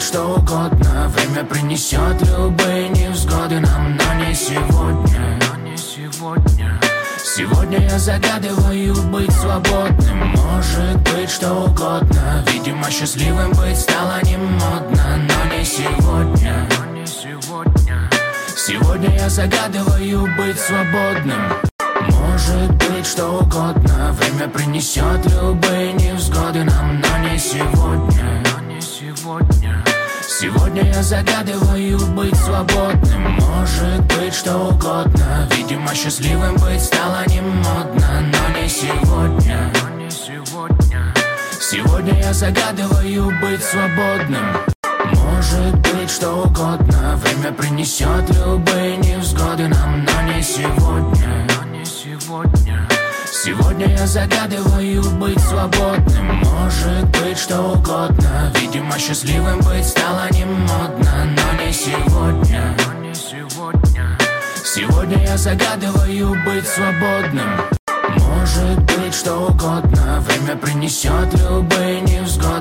быть что угодно. Время принесет любые невзгоды нам, но не сегодня. Сегодня я загадываю быть свободным. Может быть что угодно. Видимо, счастливым быть стало не модно, но не сегодня. Сегодня я загадываю быть свободным. Может быть что угодно. Время принесет любые невзгоды нам, но не сегодня. Сегодня я загадываю быть свободным. Может быть что угодно. Видимо, счастливым быть стало не модно, но не сегодня. Сегодня я загадываю быть свободным. Может быть что угодно. Время принесет любые невзгоды нам, но не сегодня. Сегодня я загадываю быть свободным. Может быть что угодно. Видимо, счастливым быть стало не модно, но не сегодня. Сегодня я загадываю быть свободным. Может быть что угодно. Время принесет любые невзгоды.